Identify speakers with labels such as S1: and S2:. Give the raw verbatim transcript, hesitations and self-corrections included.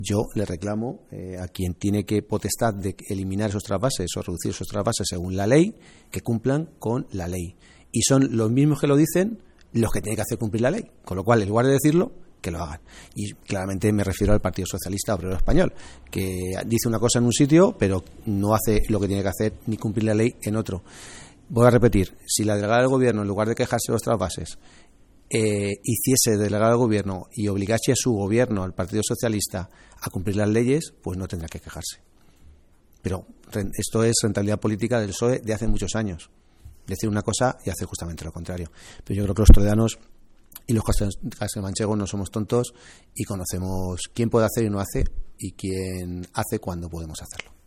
S1: yo le reclamo eh, a quien tiene que potestad de eliminar esos trasvases o reducir esos trasvases según la ley, que cumplan con la ley. Y son los mismos que lo dicen los que tienen que hacer cumplir la ley. Con lo cual, en lugar de decirlo, que lo hagan. Y claramente me refiero al Partido Socialista Obrero Español, que dice una cosa en un sitio, pero no hace lo que tiene que hacer ni cumplir la ley en otro. Voy a repetir, si la delegada del Gobierno, en lugar de quejarse de los trasvases, eh, hiciese delegada del Gobierno y obligase a su Gobierno, al Partido Socialista, a cumplir las leyes, pues no tendrá que quejarse. Pero esto es rentabilidad política del P S O E de hace muchos años. Decir una cosa y hacer justamente lo contrario. Pero yo creo que los toledanos y los castellanomanchegos no somos tontos y conocemos quién puede hacer y no hace y quién hace cuando podemos hacerlo.